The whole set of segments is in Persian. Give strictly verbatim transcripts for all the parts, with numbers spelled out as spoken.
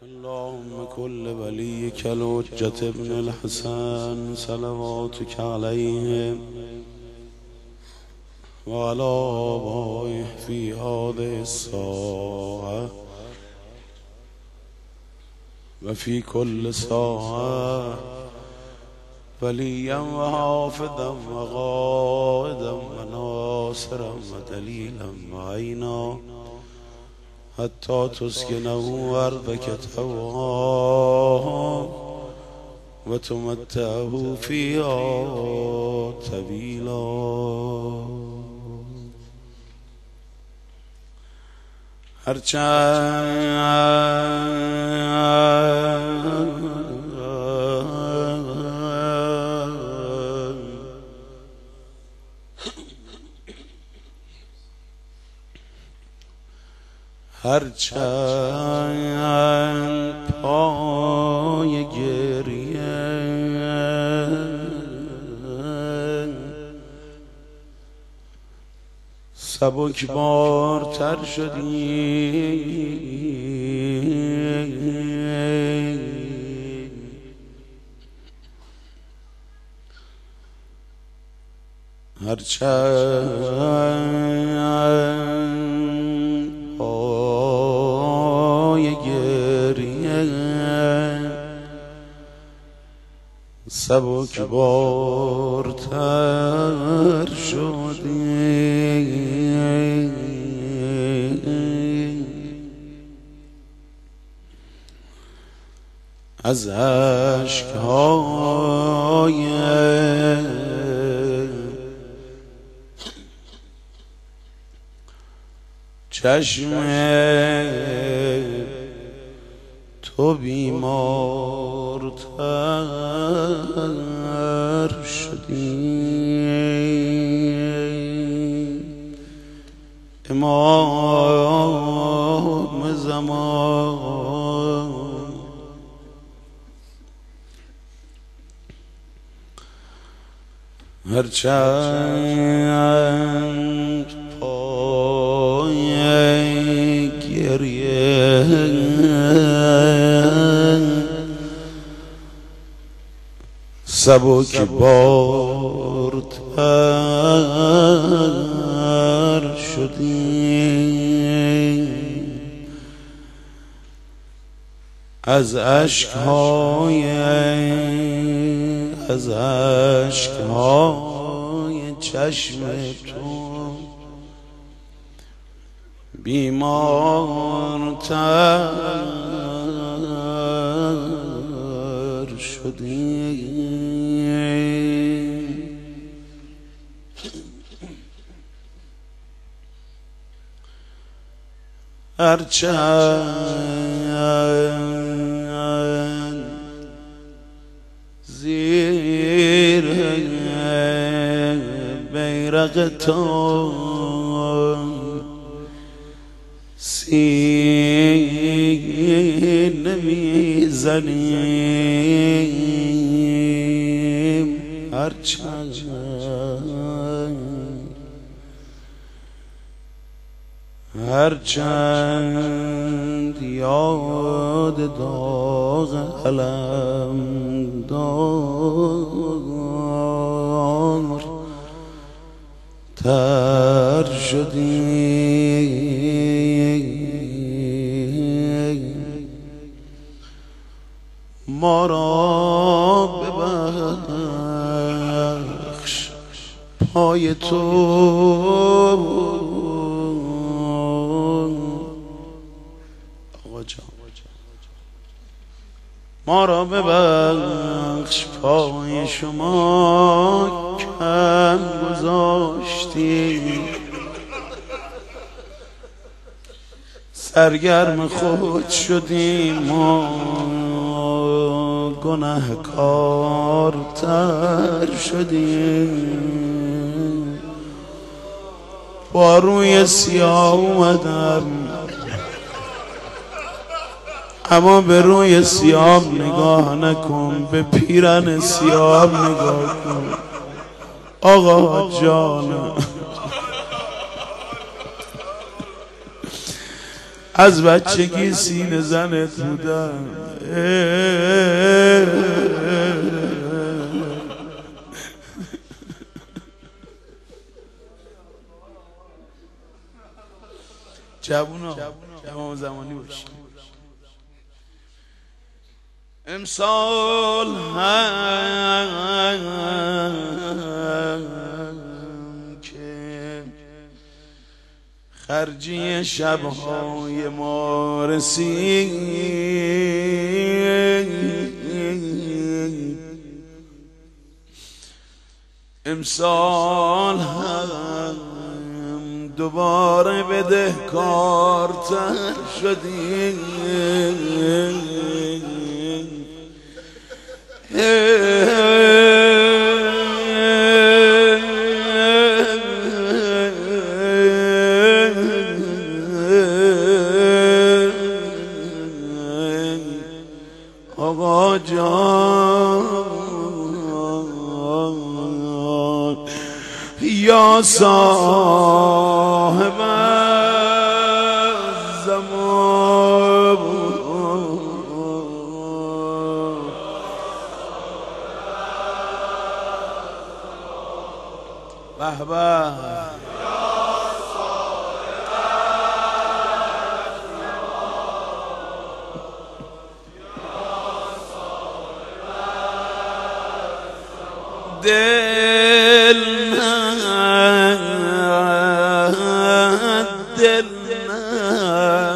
اللهم كل وليك الحجة ابن الحسن صلواتك عليه وعلى آبائه في هذه الساعة وفي كل ساعة وليا وحافظا وقائدا وناصرا ودليلا وعينا حتى تسكنه أرضك طوعا وتمتعه فيها طويلا. هرچند هرچند پای گریه سبک بارتر شدی، هرچند پای گریه سبک بارتر شدی، از اشک‌های چشم تو بیمارتر شدی. امام زمان هرچند پای گریه سبک بارتر شدی، از اشک‌های از اشک‌های چشم تو بیمارتر شدی. هرچند زیر بیرق تو سینه میزنیم، هرچند هرچند یاد داغ علم دار تر شدی، ما را ببخش پای تو ما را ببخش پای شما کم گذاشتی، سرگرم خود شدیم ما گناهکارتر شدیم. با روی سیاه اومدم اما به روی سیاه نگاه نکن، به پیرن سیاه نگاه کن. آقا جان از بچگی سینه زنت بودم. جوونا امام زمانی باشی امسال هم که خرجی شبهای ما رسید، امسال هم دوباره بدهکارتر شدیم. آقا جان یا صاحب الزمان، به به دل نه دل نه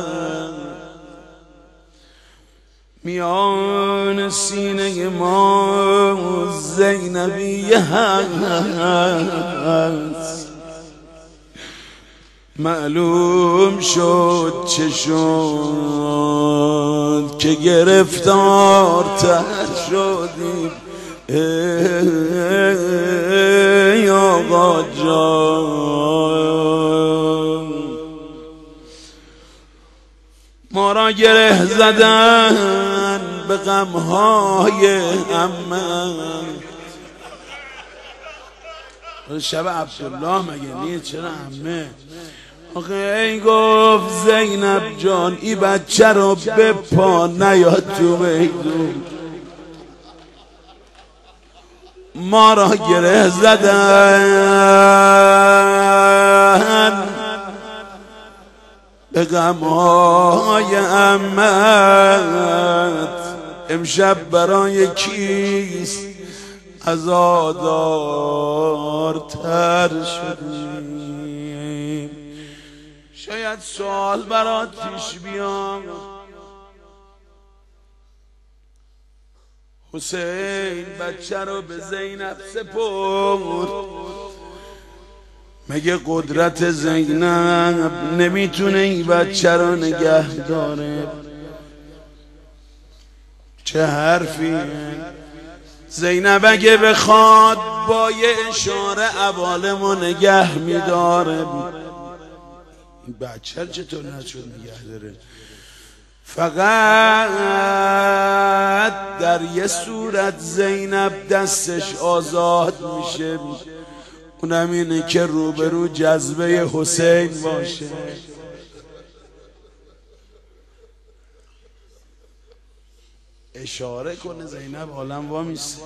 میان سینه ما زینبیه هست، معلوم شد چه شد که گرفتارتر شدیم. ای آقا جان ما را گره زدن به غمهای عمه. شب عبدالله مگه نیست؟ چرا عمه؟ آخه ای گفت زینب جان ای بچه رو بپا نیاد تو میدون، ما را گره زدن به غمهای عمت. امشب برای کیست عزادارتر شدیم؟ شاید سوال برات پیش بیام، حسین بچه رو به زینب سپرد، مگه قدرت زینب نمیتونه این بچه رو نگه داره؟ چه حرفی؟ زینب اگه بخواد با یه اشاره عوالمو نگه میداره. این بچه چطور نشد نگه داره؟ فقط در یه صورت زینب دستش آزاد میشه، اونم اینه که روبرو جذبه حسین باشه. اشاره کنه زینب عالم وامیسته.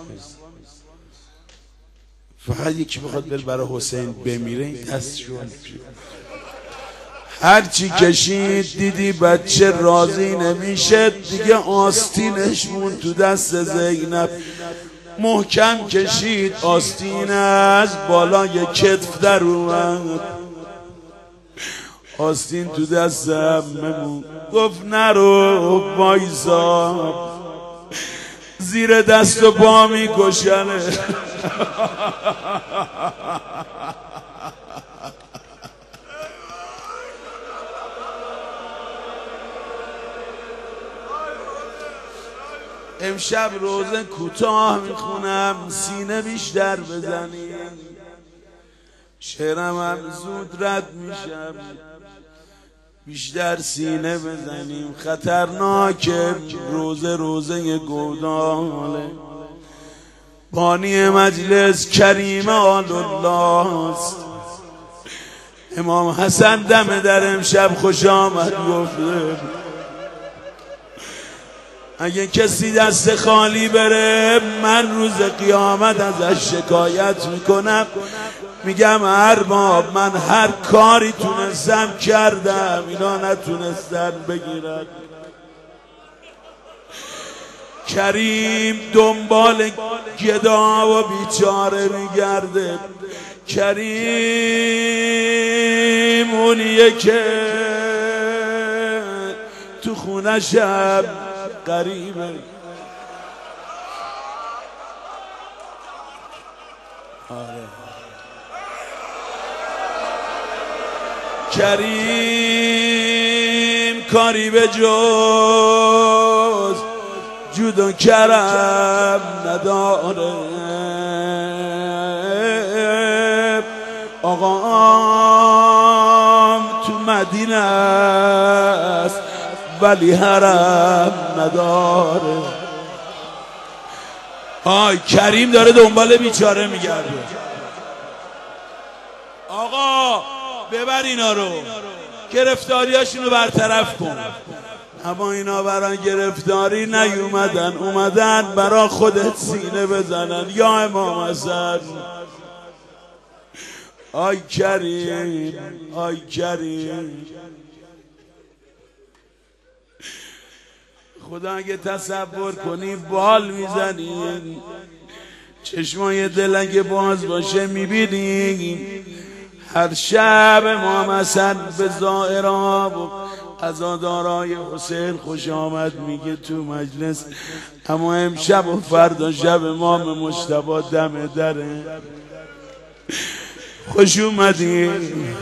فقط یکی بخواد بر برای حسین بمیره این دستشون هرچی کشید دیدی بچه راضی نمیشه دیگه، آستینش مون تو دست زینب، محکم کشید آستین از بالای کتف در اومد، آستین تو دست عمه گفت نرو وایسا، زیر دست و پا میکشنه. امشب روزه کوتاه میخونم، سینه بیشتر بزنیم، شعرم هم زود رد میشم، بیشتر سینه بزنیم. خطرناکه روزه روزه گوداله. بانی مجلس کریم آل الله است، امام حسن دم در امشب خوش آمد گفته اگه کسی دست خالی بره من روز قیامت ازش شکایت میکنم، میگم ارباب من هر کاری تونستم کردم اینا نتونستن بگیرن. کریم دنبال گدا و بیچاره میگرده، کریم اونیه که تو خونه شب قریبه. آره کریم کاری به جز جود و کرم نداره. آقام تو مدینه است ولی حرم نداره. آی کریم داره دنبال بیچاره میگرده. آقا ببر اینا رو، گرفتاریاشونو برطرف کن. اما اینا برای گرفتاری نیومدن، اومدن برای خودت سینه بزنن. یا امام حسن آی کریم، آی کریم، خدا اگه تصور کنی بال میزنی، چشمای دل اگه باز باشه میبینی هر شب امام حسن به زائرها و عزادارای حسین خوش آمد میگه تو مجلس. اما امشب و فردا شب امام مجتبی دم دره. خوش اومدی.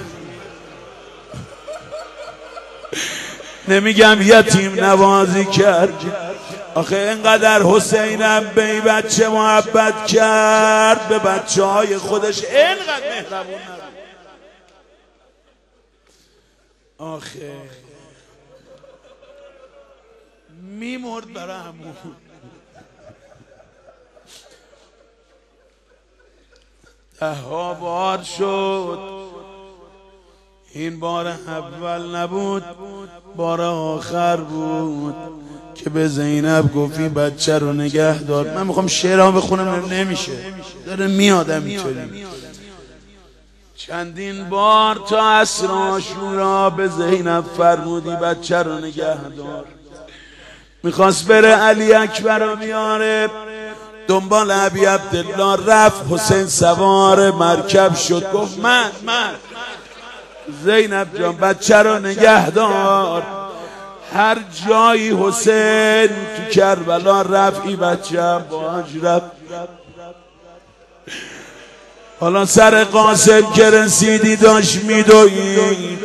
نمیگم یتیم نوازی کرد، آخه اینقدر حسینم به این بچه محبت کرد، به بچه های خودش اینقدر مهربون نبود. آخه میمرد برای همون. ده ها بار شد، این بار اول نبود، بار آخر بود که به زینب گفتی بچه رو نگه دار. من میخوام شعرها بخونم نمیشه، داره میادم اینطوری. چندین بار تا عصر عاشورا به زینب فرمودی بچه رو نگه دار. میخواست بره علی اکبر رو بیاره، دنبال ابی عبدالله رفت، حسین سوار مرکب شد، گفت من من زینب جان بچه رو نگه دار. هر جایی حسین تو کربلا رفت ای بچه هم باهاش رفت. حالا سر قاسم که رسیدی داشت میدوید،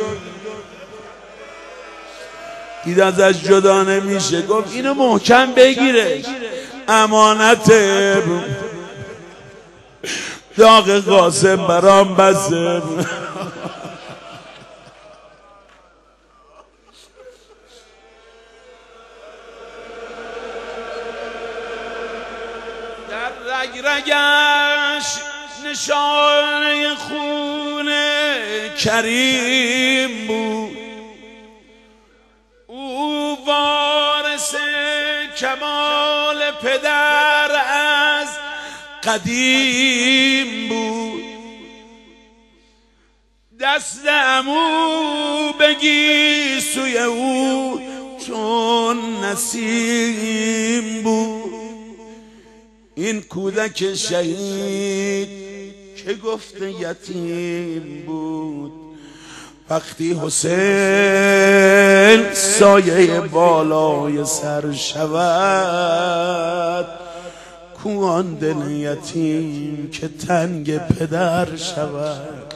دید ازش جدا نمیشه، گفت اینو محکم بگیره، امانته، داغ قاسم برام بسه. در رگ رگش نشانه خون کریم بود، او وارث کمال پدر از قدیم بود. دست عمو بگی سوی او چون نسیم بود. این کودک شهید که گفته یتیم بود، وقتی حسین سایه بالای سر شود، کوان دل یتیم که تنگ پدر شود.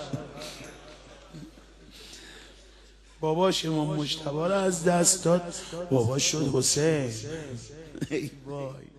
باباش امام مجتبی را از دست داد، بابا شد حسین. ای وای.